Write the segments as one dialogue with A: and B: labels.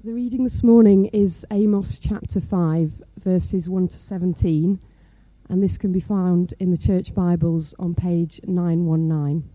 A: The reading this morning is Amos chapter 5, verses 1 to 17, and this can be found in the Church Bibles on page 919.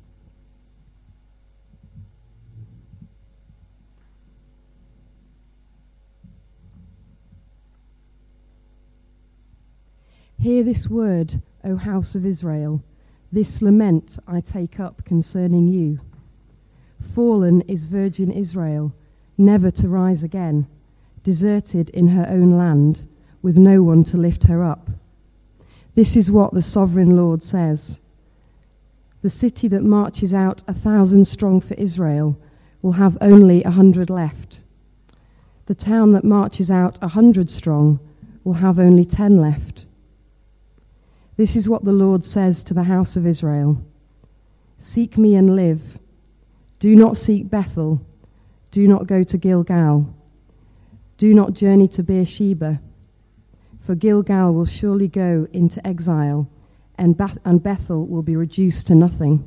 A: Hear this word, O house of Israel, this lament I take up concerning you. Fallen is virgin Israel, never to rise again, deserted in her own land, with no one to lift her up. This is what the sovereign Lord says. The city that marches out 1,000 strong for Israel will have only 100 left. The town that marches out 100 strong will have only 10 left. This is what the Lord says to the house of Israel. Seek me and live. Do not seek Bethel. Do not go to Gilgal. Do not journey to Beersheba. For Gilgal will surely go into exile, and Bethel will be reduced to nothing.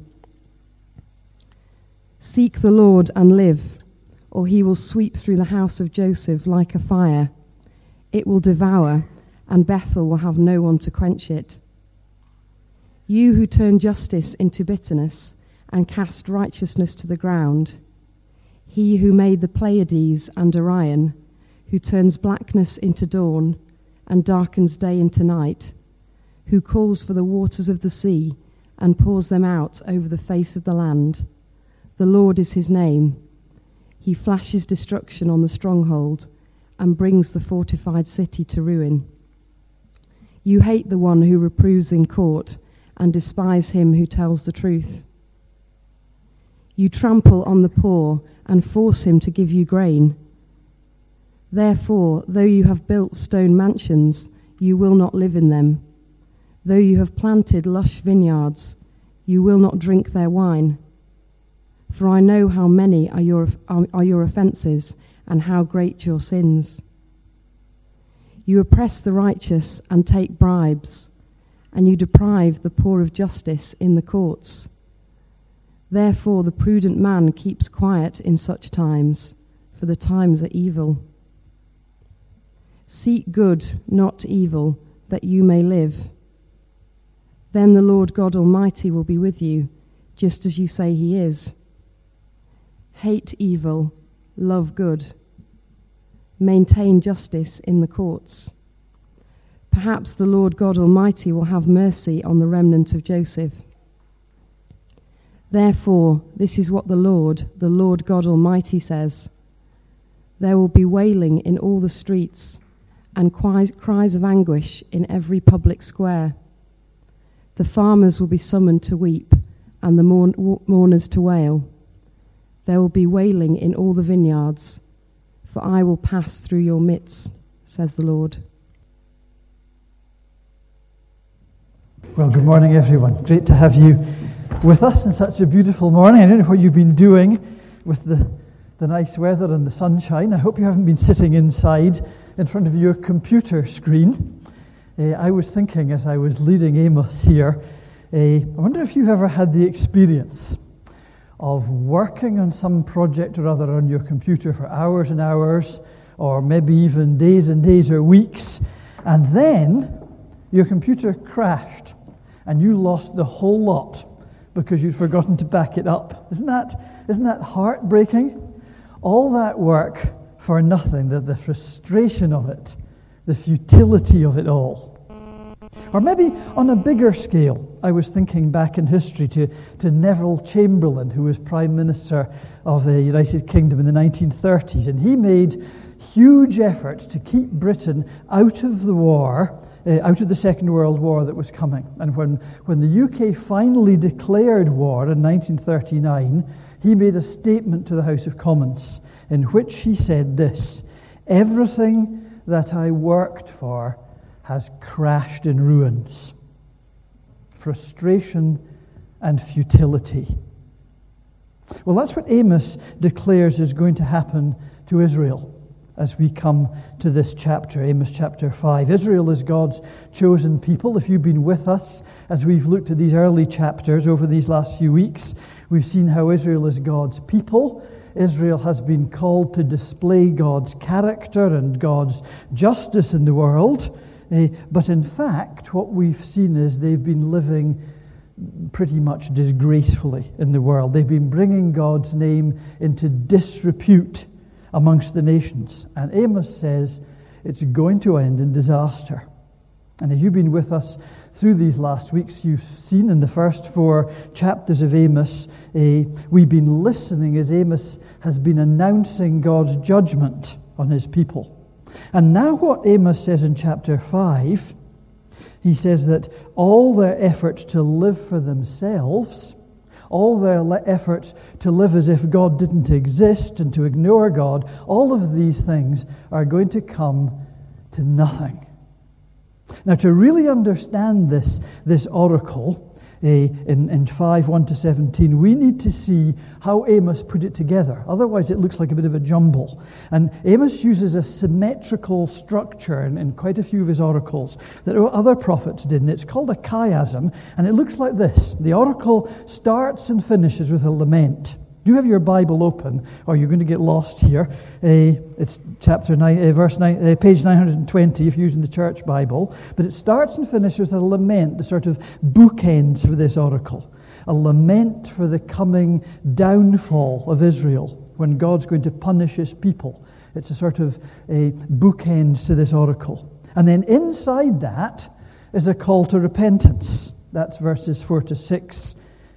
A: Seek the Lord and live, or he will sweep through the house of Joseph like a fire. It will devour, and Bethel will have no one to quench it. You who turn justice into bitterness and cast righteousness to the ground, he who made the Pleiades and Orion, who turns blackness into dawn and darkens day into night, who calls for the waters of the sea and pours them out over the face of the land. The Lord is his name. He flashes destruction on the stronghold and brings the fortified city to ruin. You hate the one who reproves in court and despise him who tells the truth. You trample on the poor and force him to give you grain. Therefore, though you have built stone mansions, you will not live in them. Though you have planted lush vineyards, you will not drink their wine. For I know how many are your offences and how great your sins. You oppress the righteous and take bribes, and you deprive the poor of justice in the courts. Therefore the prudent man keeps quiet in such times, for the times are evil. Seek good, not evil, that you may live. Then the Lord God Almighty will be with you, just as you say he is. Hate evil, love good. Maintain justice in the courts. Perhaps the Lord God Almighty will have mercy on the remnant of Joseph. Therefore, this is what the Lord God Almighty says. There will be wailing in all the streets and cries of anguish in every public square. The farmers will be summoned to weep and the mourners to wail. There will be wailing in all the vineyards, for I will pass through your midst, says the Lord.
B: Well, good morning, everyone. Great to have you with us in such a beautiful morning. I don't know what you've been doing with the nice weather and the sunshine. I hope you haven't been sitting inside in front of your computer screen. I was thinking as I was leading Amos here, I wonder if you've ever had the experience of working on some project or other on your computer for hours and hours, or maybe even days and days or weeks, and then your computer crashed and you lost the whole lot because you'd forgotten to back it up. Isn't that heartbreaking? All that work for nothing, the frustration of it, the futility of it all. Or maybe on a bigger scale, I was thinking back in history to Neville Chamberlain, who was Prime Minister of the United Kingdom in the 1930s, and he made huge efforts to keep Britain out of the war, out of the Second World War that was coming. And when the UK finally declared war in 1939, he made a statement to the House of Commons in which he said this: "Everything that I worked for has crashed in ruins." Frustration and futility. Well, that's what Amos declares is going to happen to Israel as we come to this chapter, Amos chapter 5. Israel is God's chosen people. If you've been with us as we've looked at these early chapters over these last few weeks, we've seen how Israel is God's people. Israel has been called to display God's character and God's justice in the world. But in fact, what we've seen is they've been living pretty much disgracefully in the world. They've been bringing God's name into disrepute amongst the nations. And Amos says it's going to end in disaster. And if you've been with us through these last weeks, you've seen in the first 4 chapters of Amos, we've been listening as Amos has been announcing God's judgment on his people. And now what Amos says in chapter 5, he says that all their efforts to live for themselves, all their efforts to live as if God didn't exist and to ignore God, all of these things are going to come to nothing. Now, to really understand this oracle in 5:1-17, we need to see how Amos put it together. Otherwise, it looks like a bit of a jumble. And Amos uses a symmetrical structure in quite a few of his oracles that other prophets did, and it's called a chiasm, and it looks like this. The oracle starts and finishes with a lament. Do have your Bible open, or you're going to get lost here. It's chapter 9, verse 9, page 920 if you're using the church Bible. But it starts and finishes with a lament, the sort of bookends for this oracle. A lament for the coming downfall of Israel, when God's going to punish his people. It's a sort of bookends to this oracle. And then inside that is a call to repentance. That's verses 4-6.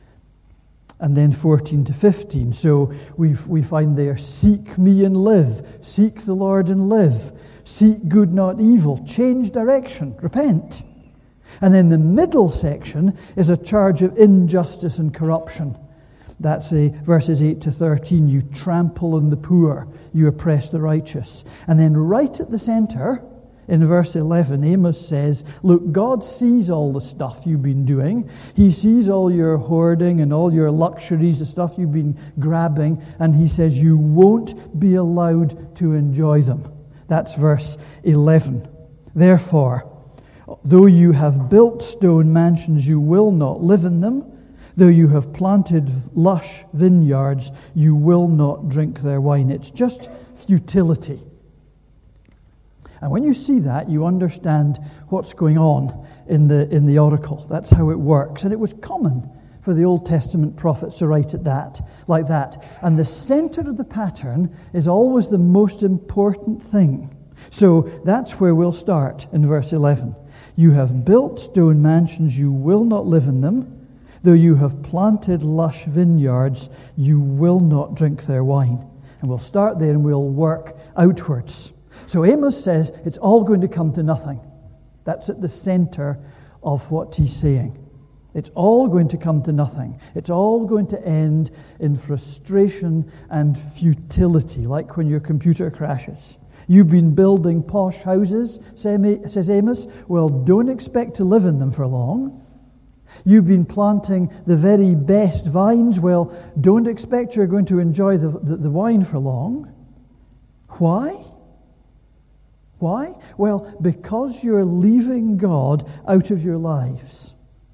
B: And then 14-15. So we find there, seek me and live. Seek the Lord and live. Seek good, not evil. Change direction. Repent. And then the middle section is a charge of injustice and corruption. That's verses 8-13. You trample on the poor. You oppress the righteous. And then right at the center, in verse 11, Amos says, look, God sees all the stuff you've been doing. He sees all your hoarding and all your luxuries, the stuff you've been grabbing, and he says you won't be allowed to enjoy them. That's verse 11. Therefore, though you have built stone mansions, you will not live in them. Though you have planted lush vineyards, you will not drink their wine. It's just futility. And when you see that, you understand what's going on in the oracle. That's how it works. And it was common for the Old Testament prophets to write it like that. And the center of the pattern is always the most important thing. So that's where we'll start in verse 11. You have built stone mansions, you will not live in them. Though you have planted lush vineyards, you will not drink their wine. And we'll start there and we'll work outwards. So Amos says it's all going to come to nothing. That's at the center of what he's saying. It's all going to come to nothing. It's all going to end in frustration and futility, like when your computer crashes. You've been building posh houses, says Amos. Well, don't expect to live in them for long. You've been planting the very best vines. Well, don't expect you're going to enjoy the wine for long. Why? Why? Well, because you're leaving God out of your lives.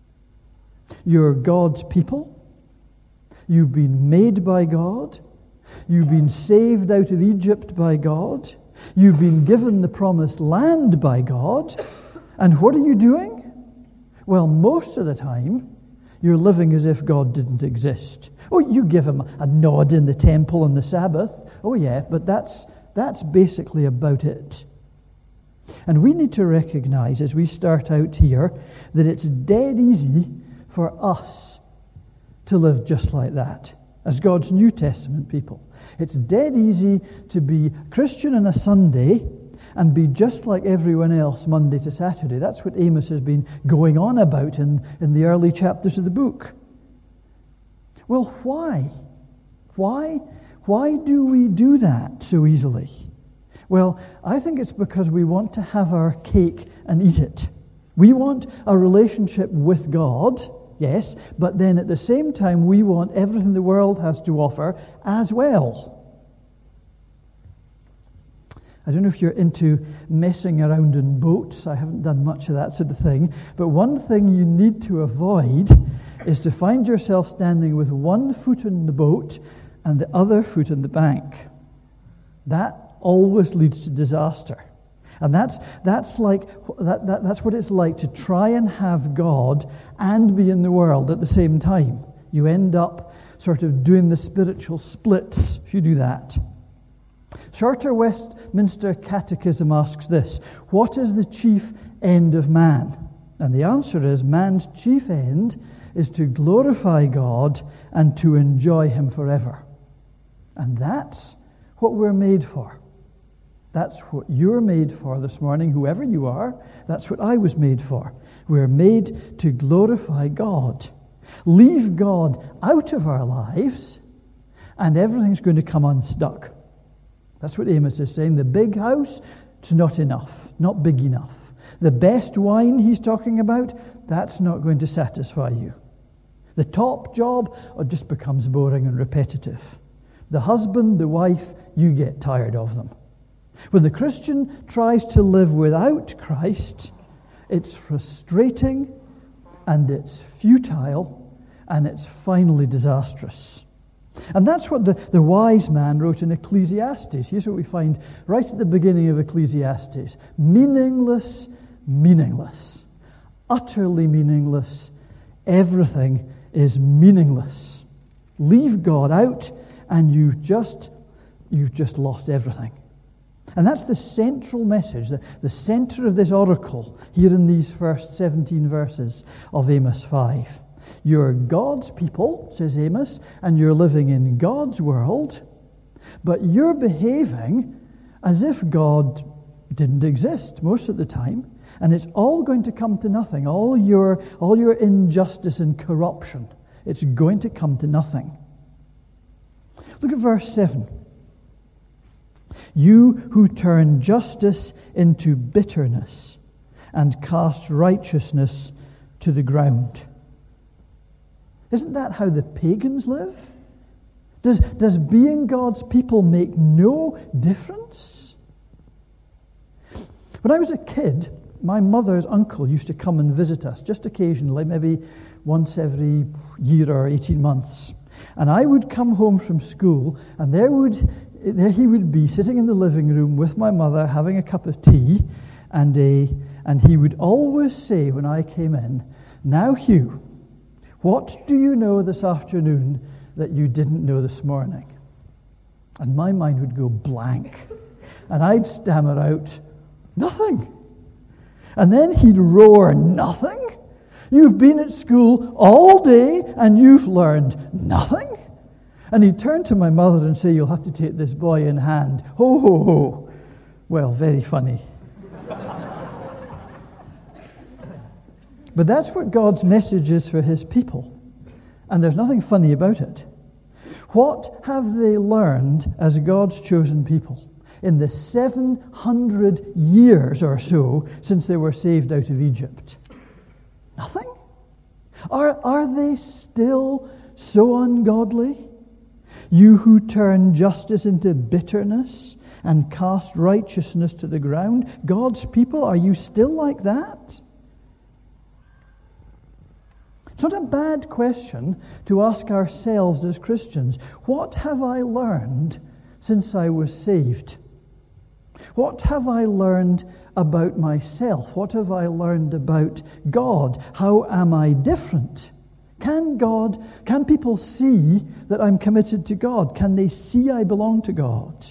B: You're God's people. You've been made by God. You've been saved out of Egypt by God. You've been given the promised land by God. And what are you doing? Well, most of the time, you're living as if God didn't exist. Oh, you give him a nod in the temple on the Sabbath. Oh, yeah, but that's basically about it. And we need to recognize as we start out here that it's dead easy for us to live just like that as God's New Testament people. It's dead easy to be Christian on a Sunday and be just like everyone else Monday to Saturday. That's what Amos has been going on about in the early chapters of the book. Well, why? Why do we do that so easily? Well, I think it's because we want to have our cake and eat it. We want a relationship with God, yes, but then at the same time we want everything the world has to offer as well. I don't know if you're into messing around in boats. I haven't done much of that sort of thing. But one thing you need to avoid is to find yourself standing with one foot in the boat and the other foot in the bank. That always leads to disaster. And that's what it's like to try and have God and be in the world at the same time. You end up sort of doing the spiritual splits if you do that. Shorter Westminster Catechism asks this: what is the chief end of man? And the answer is, man's chief end is to glorify God and to enjoy Him forever. And that's what we're made for. That's what you're made for this morning, whoever you are. That's what I was made for. We're made to glorify God. Leave God out of our lives, and everything's going to come unstuck. That's what Amos is saying. The big house, it's not enough, not big enough. The best wine he's talking about, that's not going to satisfy you. The top job just becomes boring and repetitive. The husband, the wife, you get tired of them. When the Christian tries to live without Christ, it's frustrating and it's futile and it's finally disastrous. And that's what the wise man wrote in Ecclesiastes. Here's what we find right at the beginning of Ecclesiastes. Meaningless, meaningless. Utterly meaningless. Everything is meaningless. Leave God out and you've just lost everything. And that's the central message, the center of this oracle here in these first 17 verses of Amos 5. You're God's people, says Amos, and you're living in God's world, but you're behaving as if God didn't exist most of the time, and it's all going to come to nothing. All your injustice and corruption, it's going to come to nothing. Look at verse 7. You who turn justice into bitterness and cast righteousness to the ground. Isn't that how the pagans live? Does being God's people make no difference? When I was a kid, my mother's uncle used to come and visit us, just occasionally, maybe once every year or 18 months. And I would come home from school, and there he would be sitting in the living room with my mother having a cup of tea, and he would always say when I came in, "Now, Hugh, what do you know this afternoon that you didn't know this morning?" And my mind would go blank, and I'd stammer out, "Nothing." And then he'd roar, "Nothing? You've been at school all day and you've learned nothing?" And he'd turn to my mother and say, "You'll have to take this boy in hand." Ho, ho, ho. Well, very funny. But that's what God's message is for His people. And there's nothing funny about it. What have they learned as God's chosen people in the 700 years or so since they were saved out of Egypt? Nothing? Are they still so ungodly? You who turn justice into bitterness and cast righteousness to the ground, God's people, are you still like that? It's not a bad question to ask ourselves as Christians. What have I learned since I was saved? What have I learned about myself? What have I learned about God? How am I different? Can people see that I'm committed to God? Can they see I belong to God?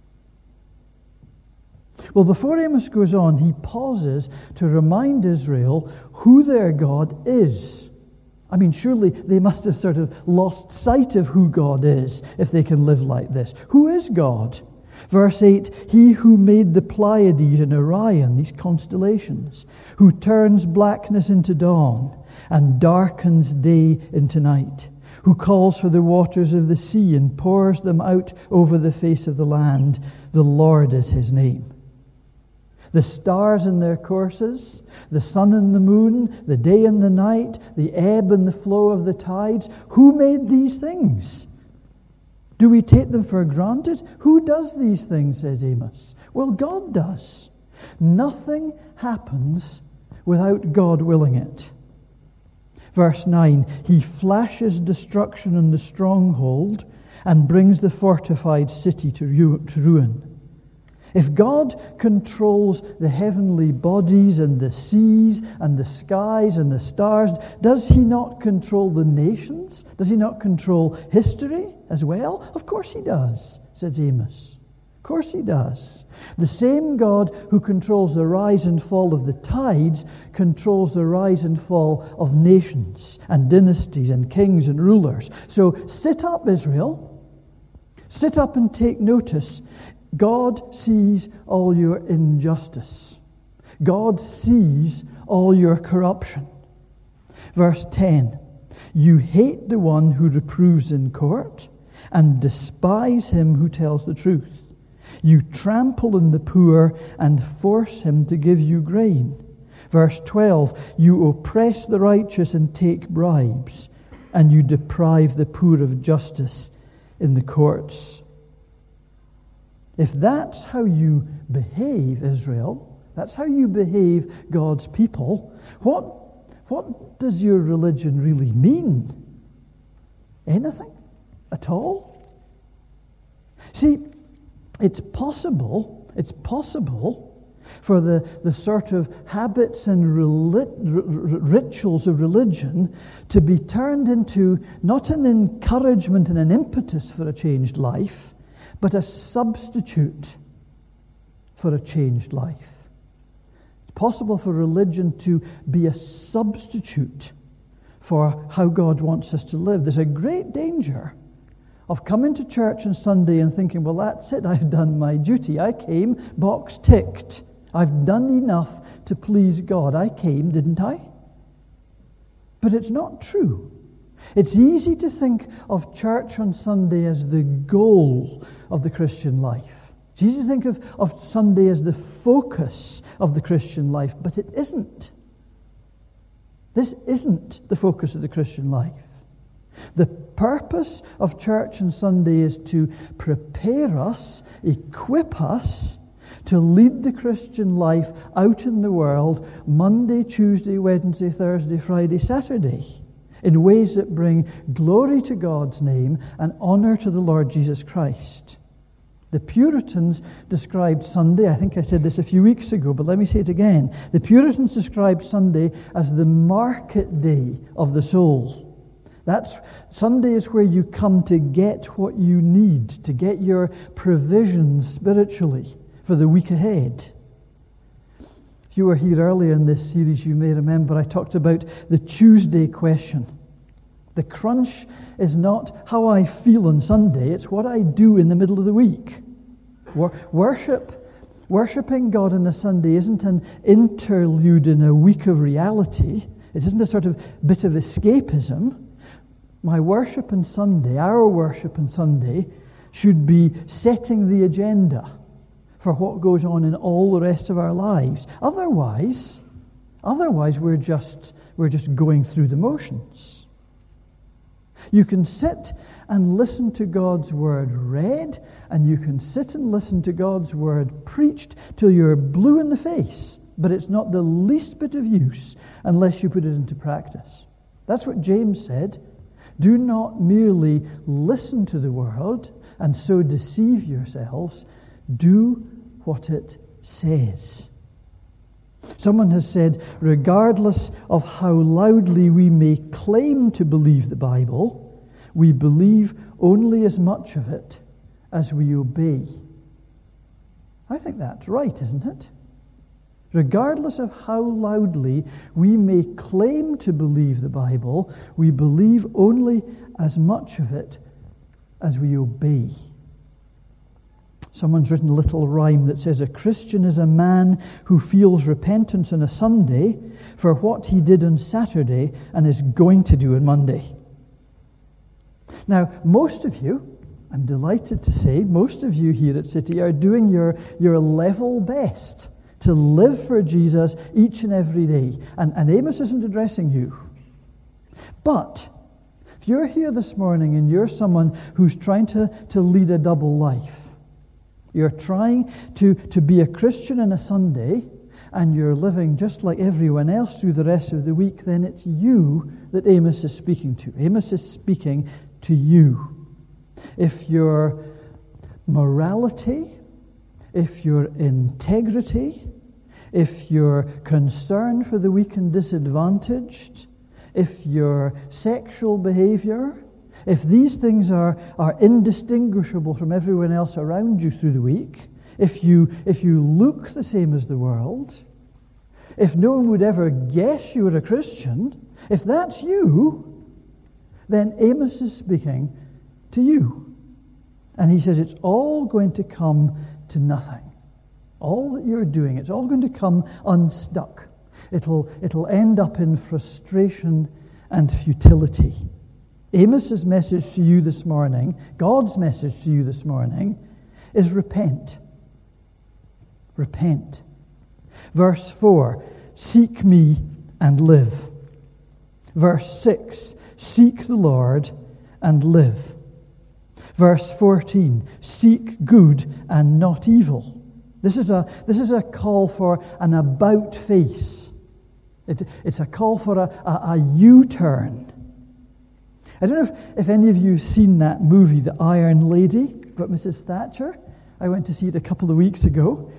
B: Well, before Amos goes on, he pauses to remind Israel who their God is. I mean, surely they must have sort of lost sight of who God is if they can live like this. Who is God? Verse 8, He who made the Pleiades and Orion, these constellations, who turns blackness into dawn and darkens day into night, who calls for the waters of the sea and pours them out over the face of the land. The Lord is His name. The stars in their courses, the sun and the moon, the day and the night, the ebb and the flow of the tides. Who made these things? Do we take them for granted? Who does these things, says Amos? Well, God does. Nothing happens without God willing it. Verse 9, He flashes destruction on the stronghold and brings the fortified city to ruin. If God controls the heavenly bodies and the seas and the skies and the stars, does he not control the nations? Does he not control history as well? Of course he does, says Amos. Of course he does. The same God who controls the rise and fall of the tides controls the rise and fall of nations and dynasties and kings and rulers. So sit up, Israel. Sit up and take notice. God sees all your injustice. God sees all your corruption. Verse 10, you hate the one who reproves in court and despise him who tells the truth. You trample on the poor and force him to give you grain. Verse 12, you oppress the righteous and take bribes, and you deprive the poor of justice in the courts. If that's how you behave, Israel, that's how you behave, God's people, what does your religion really mean? Anything at all? See, it's possible for the sort of habits and rituals of religion to be turned into not an encouragement and an impetus for a changed life, but a substitute for a changed life. It's possible for religion to be a substitute for how God wants us to live. There's a great danger of coming to church on Sunday and thinking, well, that's it, I've done my duty. I came, box ticked. I've done enough to please God. I came, didn't I? But it's not true. It's easy to think of church on Sunday as the goal of the Christian life. It's easy to think of Sunday as the focus of the Christian life, but it isn't. This isn't the focus of the Christian life. The purpose of church on Sunday is to prepare us, equip us to lead the Christian life out in the world Monday, Tuesday, Wednesday, Thursday, Friday, Saturday, in ways that bring glory to God's name and honor to the Lord Jesus Christ. The Puritans described Sunday, I think I said this a few weeks ago, but let me say it again. The Puritans described Sunday as the market day of the soul. Sunday is where you come to get what you need, to get your provisions spiritually for the week ahead. If you were here earlier in this series, you may remember I talked about the Tuesday question. The crunch is not how I feel on Sunday, it's what I do in the middle of the week. Worshipping God on a Sunday isn't an interlude in a week of reality. It isn't a sort of bit of escapism. My worship on Sunday, our worship on Sunday, should be setting the agenda for what goes on in all the rest of our lives. Otherwise we're just going through the motions. You can sit and listen to God's word read, and you can sit and listen to God's word preached till you're blue in the face, but it's not the least bit of use unless you put it into practice. That's what James said. Do not merely listen to the word and so deceive yourselves. Do what it says. Someone has said, regardless of how loudly we may claim to believe the Bible, we believe only as much of it as we obey. I think that's right, isn't it? Regardless of how loudly we may claim to believe the Bible, we believe only as much of it as we obey. Someone's written a little rhyme that says, a Christian is a man who feels repentance on a Sunday for what he did on Saturday and is going to do on Monday. Now, most of you, I'm delighted to say, most of you here at City are doing your level best to live for Jesus each and every day. And Amos isn't addressing you. But if you're here this morning and you're someone who's trying to lead a double life, you're trying to be a Christian on a Sunday, and you're living just like everyone else through the rest of the week, then it's you that Amos is speaking to. Amos is speaking to you. if your morality, if your integrity, if your concern for the weak and disadvantaged, if your sexual behavior, if these things are indistinguishable from everyone else around you through the week, if you look the same as the world, if no one would ever guess you were a Christian, if that's you, then Amos is speaking to you. And he says it's all going to come to nothing. All that you're doing, it's all going to come unstuck. It'll end up in frustration and futility. Amos's message to you this morning, God's message to you this morning, is repent. Repent. Verse 4, seek me and live. Verse 6, seek the Lord and live. Verse 14, seek good and not evil. This is a call for an about face. It's a call for a U-turn. I don't know if any of you have seen that movie, The Iron Lady, about Mrs. Thatcher. I went to see it a couple of weeks ago.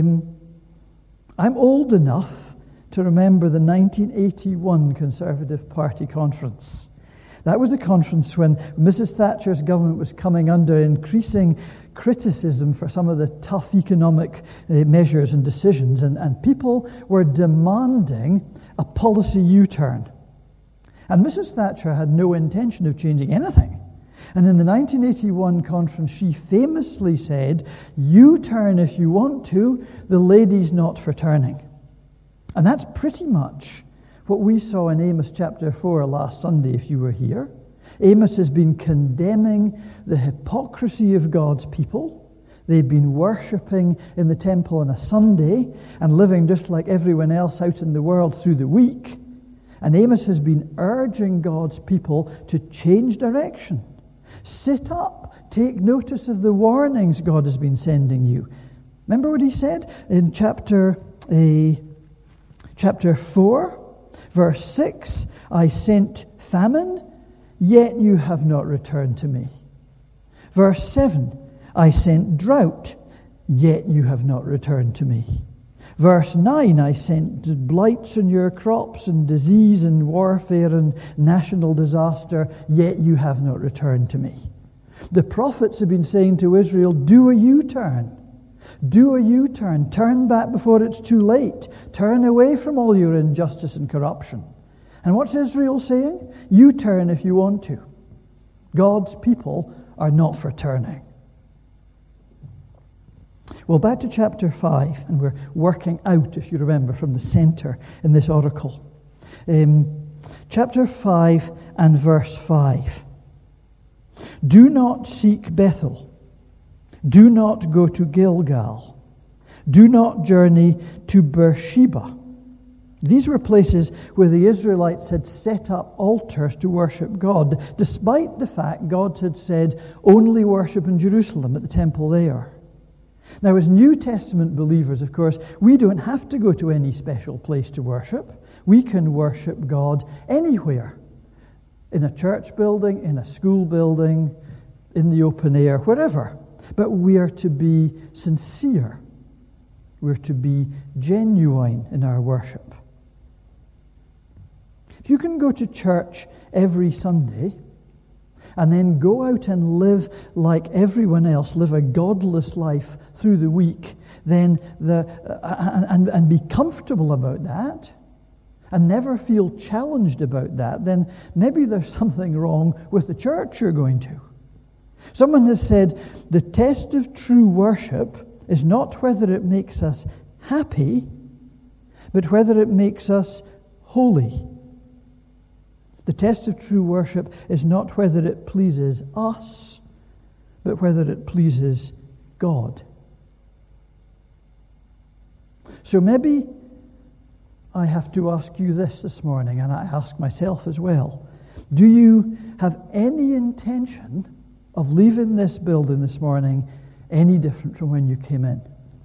B: I'm old enough to remember the 1981 Conservative Party conference. That was the conference when Mrs. Thatcher's government was coming under increasing criticism for some of the tough economic measures and decisions, and people were demanding a policy U-turn. And Mrs. Thatcher had no intention of changing anything. And in the 1981 conference, she famously said, "U-turn if you want to, the lady's not for turning." And that's pretty much what we saw in Amos chapter 4 last Sunday, if you were here. Amos has been condemning the hypocrisy of God's people. They've been worshipping in the temple on a Sunday and living just like everyone else out in the world through the week. And Amos has been urging God's people to change direction. Sit up. Take notice of the warnings God has been sending you. Remember what he said in chapter 4, verse 6? I sent famine, yet you have not returned to me. Verse 7, I sent drought, yet you have not returned to me. Verse 9, I sent blights on your crops and disease and warfare and national disaster, yet you have not returned to me. The prophets have been saying to Israel, do a U-turn. Do a U-turn. Turn back before it's too late. Turn away from all your injustice and corruption. And what's Israel saying? U-turn if you want to. God's people are not for turning. Well, back to chapter 5, and we're working out, if you remember, from the center in this oracle. Chapter 5 and verse 5. Do not seek Bethel. Do not go to Gilgal. Do not journey to Beersheba. These were places where the Israelites had set up altars to worship God, despite the fact God had said, only worship in Jerusalem at the temple there. Now, as New Testament believers, of course, we don't have to go to any special place to worship. We can worship God anywhere. In a church building, in a school building, in the open air, wherever. But we are to be sincere. We're to be genuine in our worship. If you can go to church every Sunday and then go out and live like everyone else, live a godless life through the week, then and be comfortable about that, and never feel challenged about that, then maybe there's something wrong with the church you're going to. Someone has said, the test of true worship is not whether it makes us happy, but whether it makes us holy. The test of true worship is not whether it pleases us, but whether it pleases God. So maybe I have to ask you this morning, and I ask myself as well. Do you have any intention of leaving this building this morning any different from when you came in?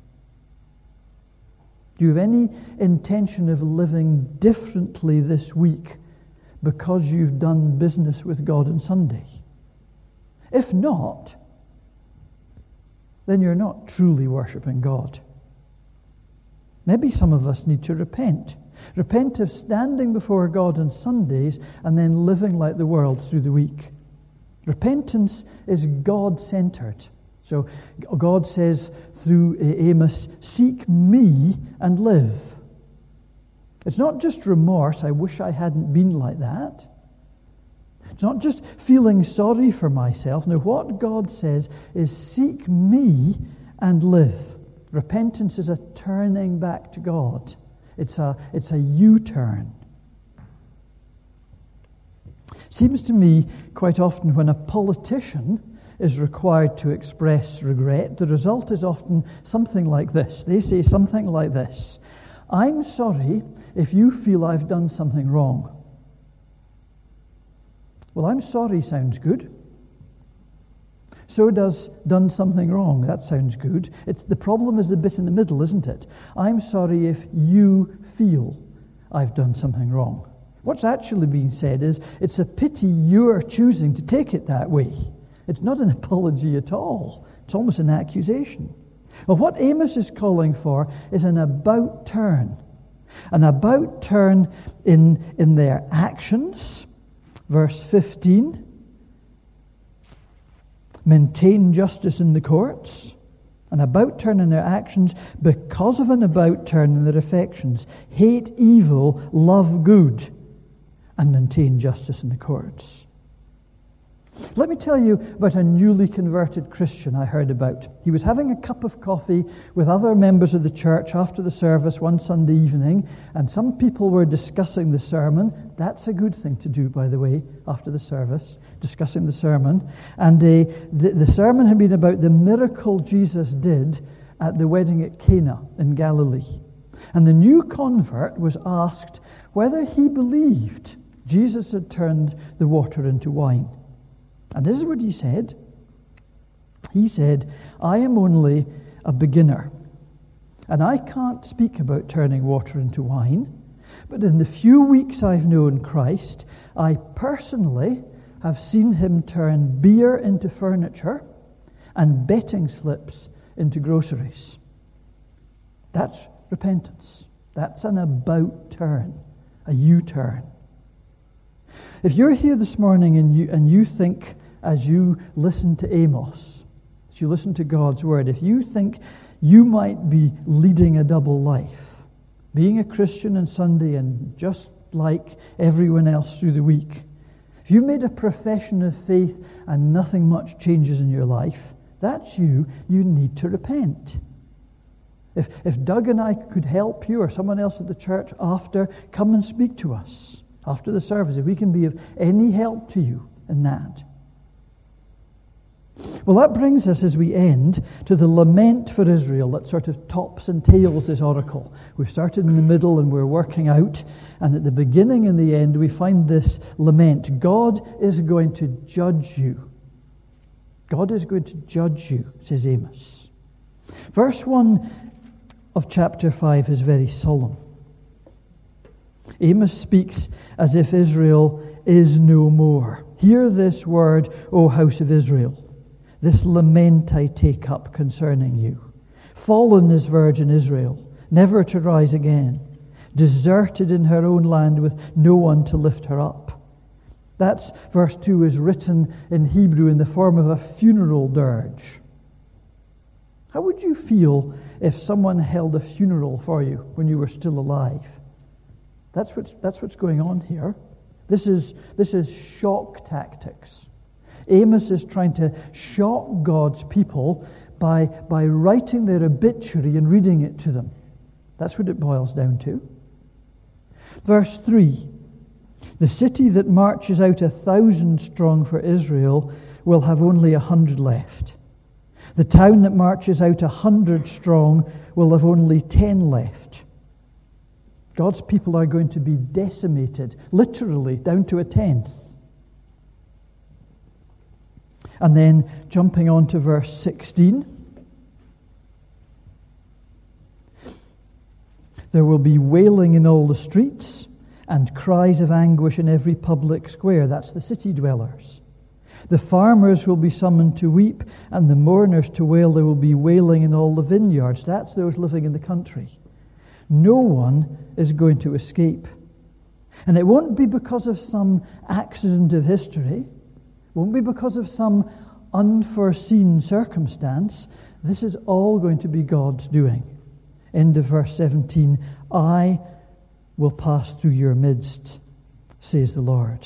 B: Do you have any intention of living differently this week because you've done business with God on Sunday? If not, then you're not truly worshipping God. Maybe some of us need to repent. Repent of standing before God on Sundays and then living like the world through the week. Repentance is God-centered. So God says through Amos, "Seek me and live." It's not just remorse, "I wish I hadn't been like that." It's not just feeling sorry for myself. No, what God says is, "Seek me and live." Repentance is a turning back to God. It's a U-turn. Seems to me quite often when a politician is required to express regret, the result is often something like this. They say something like this: "I'm sorry if you feel I've done something wrong." Well, "I'm sorry" sounds good. So does "done something wrong." That sounds good. The problem is the bit in the middle, isn't it? "I'm sorry if you feel I've done something wrong." What's actually being said is, it's a pity you're choosing to take it that way. It's not an apology at all. It's almost an accusation. Well, what Amos is calling for is an about turn. An about turn in their actions. Verse 15. Maintain justice in the courts. An about turn in their actions because of an about turn in their affections. Hate evil, love good, and maintain justice in the courts. Let me tell you about a newly converted Christian I heard about. He was having a cup of coffee with other members of the church after the service one Sunday evening, and some people were discussing the sermon. That's a good thing to do, by the way, after the service, discussing the sermon. And the sermon had been about the miracle Jesus did at the wedding at Cana in Galilee. And the new convert was asked whether he believed Jesus had turned the water into wine. And this is what he said. He said, "I am only a beginner, and I can't speak about turning water into wine, but in the few weeks I've known Christ, I personally have seen him turn beer into furniture and betting slips into groceries." That's repentance. That's an about turn, a U-turn. If you're here this morning and you think, as you listen to Amos, as you listen to God's word, if you think you might be leading a double life, being a Christian on Sunday and just like everyone else through the week, if you made a profession of faith and nothing much changes in your life, that's you. You need to repent. If Doug and I could help you, or someone else at the church after, come and speak to us after the service, if we can be of any help to you in that. Well, that brings us, as we end, to the lament for Israel that sort of tops and tails this oracle. We've started in the middle and we're working out, and at the beginning and the end we find this lament. God is going to judge you. God is going to judge you, says Amos. Verse 1 of chapter 5 is very solemn. Amos speaks as if Israel is no more. Hear this word, O house of Israel. This lament I take up concerning you. Fallen is virgin Israel, never to rise again, deserted in her own land with no one to lift her up. That's verse 2 is written in Hebrew in the form of a funeral dirge. How would you feel if someone held a funeral for you when you were still alive? That's what's going on here. This is shock tactics. Amos is trying to shock God's people by writing their obituary and reading it to them. That's what it boils down to. Verse 3, the city that marches out 1,000 strong for Israel will have only 100 left. The town that marches out 100 strong will have only 10 left. God's people are going to be decimated, literally down to a tenth. And then jumping on to verse 16. There will be wailing in all the streets and cries of anguish in every public square. That's the city dwellers. The farmers will be summoned to weep, and the mourners to wail. There will be wailing in all the vineyards. That's those living in the country. No one is going to escape. And it won't be because of some accident of history. It won't be because of some unforeseen circumstance. This is all going to be God's doing. End of verse 17. I will pass through your midst, says the Lord.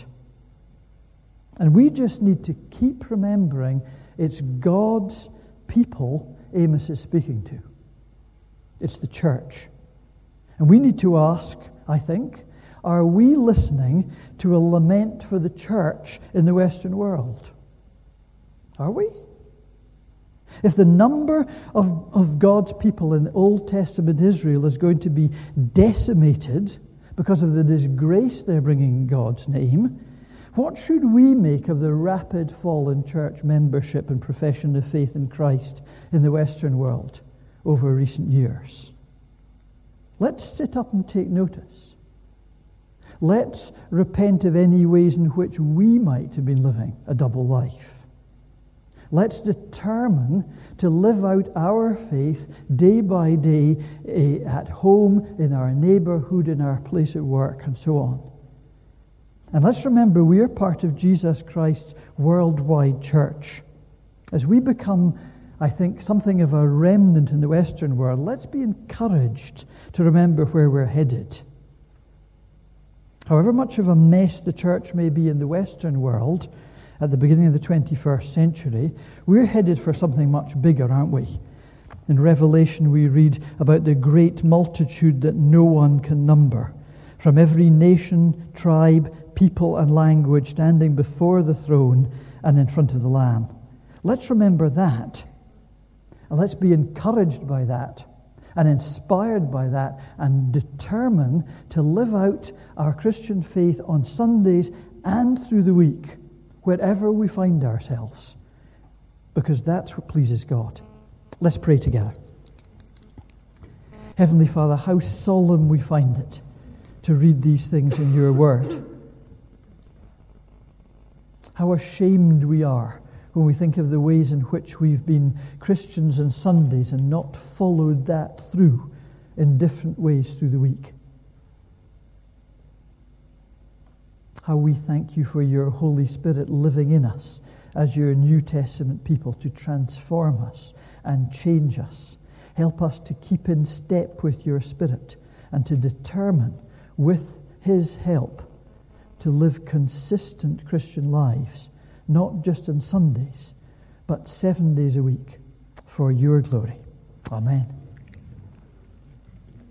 B: And we just need to keep remembering it's God's people Amos is speaking to. It's the church. And we need to ask, I think, are we listening to a lament for the church in the Western world? Are we? If the number of God's people in the Old Testament Israel is going to be decimated because of the disgrace they're bringing in God's name, what should we make of the rapid fall in church membership and profession of faith in Christ in the Western world over recent years? Let's sit up and take notice. Let's repent of any ways in which we might have been living a double life. Let's determine to live out our faith day by day at home, in our neighborhood, in our place at work, and so on. And let's remember we are part of Jesus Christ's worldwide church. As we become, I think, something of a remnant in the Western world, let's be encouraged to remember where we're headed. However much of a mess the church may be in the Western world at the beginning of the 21st century, we're headed for something much bigger, aren't we? In Revelation we read about the great multitude that no one can number, from every nation, tribe, people and language standing before the throne and in front of the Lamb. Let's remember that, and let's be encouraged by that and inspired by that and determine to live out our Christian faith on Sundays and through the week, wherever we find ourselves, because that's what pleases God. Let's pray together. Heavenly Father, how solemn we find it to read these things in your word. How ashamed we are when we think of the ways in which we've been Christians on Sundays and not followed that through in different ways through the week. How we thank you for your Holy Spirit living in us as your New Testament people to transform us and change us. Help us to keep in step with your Spirit and to determine, with his help, to live consistent Christian lives, not just on Sundays, but 7 days a week, for your glory. Amen.